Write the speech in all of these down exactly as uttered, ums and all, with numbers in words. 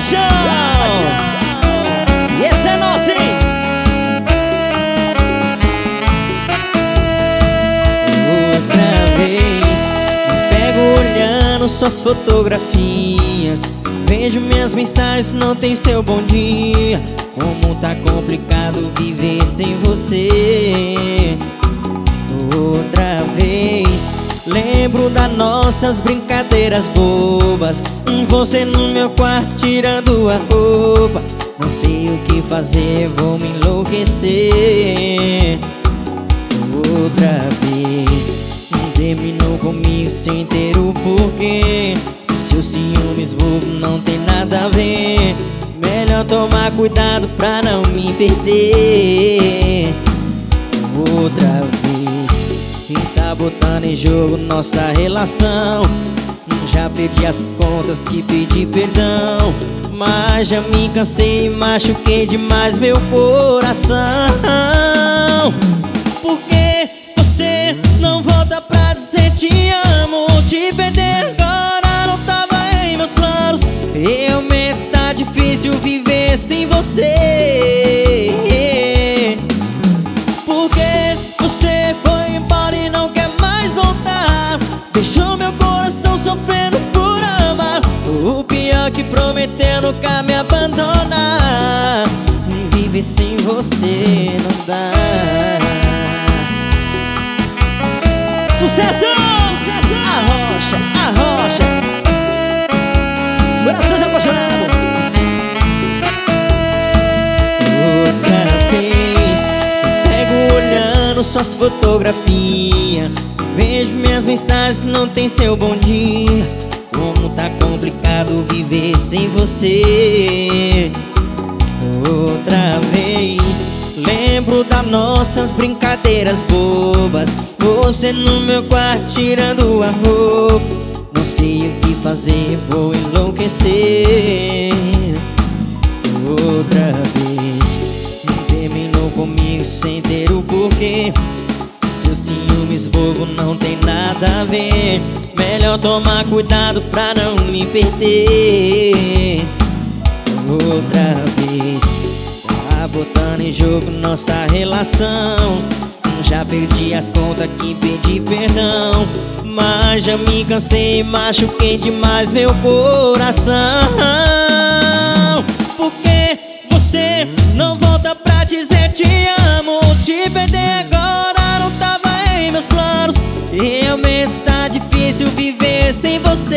paixão! E esse é nosso, hein? Outra vez me pego olhando suas fotografias, vejo minhas mensagens, não tem seu bom dia. Como tá complicado viver sem você. Outra vez lembro das nossas brincadeiras bobas, você no meu quarto tirando a roupa. Não sei o que fazer, vou me enlouquecer. Outra vez terminou comigo sem ter o porquê. Seus ciúmes bobo não tem nada a ver. Melhor tomar cuidado pra não me perder. Outra vez quem tá botando em jogo nossa relação. Já perdi as contas que pedi perdão, mas já me cansei e machuquei demais meu coração. Por que você não volta pra dizer te amo? Te perder agora não tava em meus planos. Realmente tá difícil viver sem você. Por que você foi embora e não quer mais voltar? Deixou meu coração sofrendo por amar. O pior que prometeu nunca me abandonar. Viver sem você não dá. Sucesso! Arrocha, arrocha. Corações apaixonados. Outra vez pego olhando suas fotografias, vejo minhas mensagens, não tem seu bom dia. Como tá complicado viver sem você. Outra vez lembro das nossas brincadeiras bobas, você no meu quarto tirando a roupa. Não sei o que fazer, vou enlouquecer. Outra vez terminou comigo sem ter o porquê. Seus ciúmes bobo não tem nada a ver. Melhor tomar cuidado pra não me perder. Outra vez tá botando em jogo nossa relação. Já perdi as contas que pedi perdão, mas já me cansei e machuquei demais meu coração. Por que você não volta pra dizer te amo? Te perder agora não tava em meus planos. Realmente tá difícil viver sem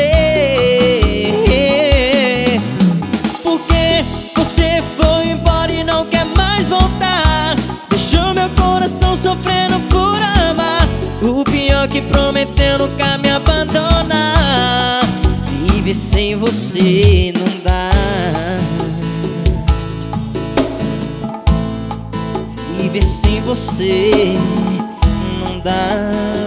você. Por que você foi embora e não quer mais voltar? Deixou meu coração sofrendo por amar. O pior que prometeu nunca me abandonar. Viver sem você não dá. Viver sem você não dá.